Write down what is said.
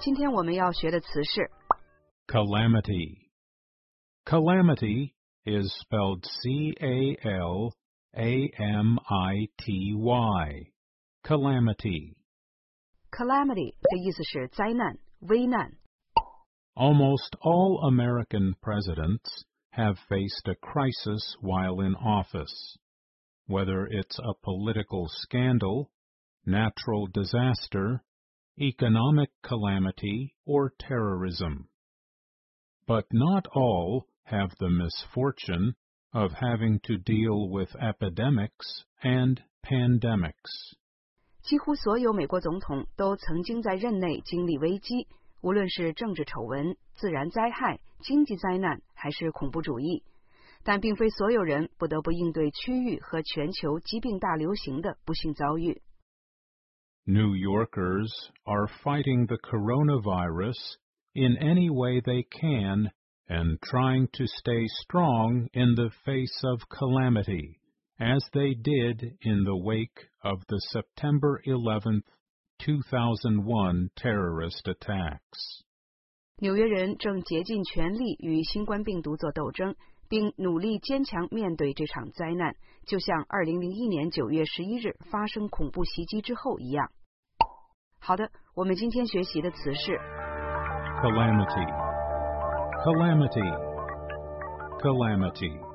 今天我们要学的词是 Calamity. Calamity is spelled C-A-L-A-M-I-T-Y. Calamity. calamity 的意思是灾难、危难。 Almost all American presidents have faced a crisis while in office, whether it's a political scandal, natural disaster, economic calamity, or terrorism. But not all have the misfortune of having to deal with epidemics and pandemics. 几乎所有美国总统都曾经在任内经历危机，无论是政治丑闻、自然灾害、经济灾难还是恐怖主义，但并非所有人不得不应对区域和全球疾病大流行的不幸遭遇。 New Yorkers are fighting the coronavirus in any way they can and trying to stay strong in the face of calamity, as they did in the wake of the September 11th, 2001 terrorist attacks. 纽约人正竭尽全力与新冠病毒做斗争，并努力坚强面对这场灾难，就像2001年9月11日发生恐怖袭击之后一样。好的，我们今天学习的词是 Calamity. Calamity. Calamity.